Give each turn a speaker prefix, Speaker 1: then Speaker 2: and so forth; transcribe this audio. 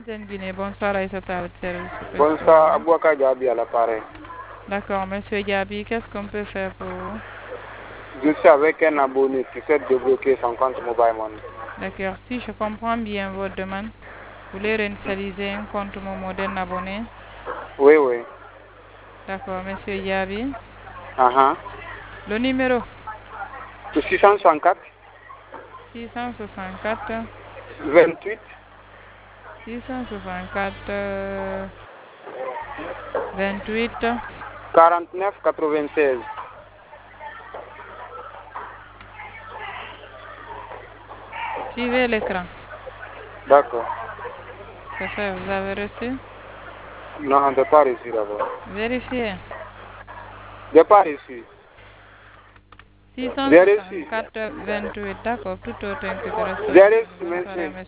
Speaker 1: Guinée, bonsoir Aïssata, votre service.
Speaker 2: Bonsoir, Abouaka Diaby à l'appareil.
Speaker 1: D'accord, monsieur Diaby, qu'est-ce qu'on peut faire pour vous?
Speaker 2: Je suis avec un abonné qui souhaite débloquer son compte Mobile Money.
Speaker 1: D'accord, si je comprends bien votre demande, vous voulez réinitialiser un compte Momo d'un abonné?
Speaker 2: Oui, oui.
Speaker 1: D'accord, monsieur Diaby.
Speaker 2: Uh-huh.
Speaker 1: Le numéro
Speaker 2: 664
Speaker 1: 664
Speaker 2: 28
Speaker 1: 664 28.
Speaker 2: 49 96.
Speaker 1: Suivez l'écran.
Speaker 2: D'accord.
Speaker 1: C'est fait, vous avez reçu?
Speaker 2: Non, on n'a pas reçu d'abord.
Speaker 1: Vérifiez.
Speaker 2: Je n'ai pas reçu. J'ai reçu.
Speaker 1: 664 28, d'accord, tout autre que de rester.
Speaker 2: J'ai reçu,
Speaker 1: Bonne soirée,
Speaker 2: merci.
Speaker 1: monsieur.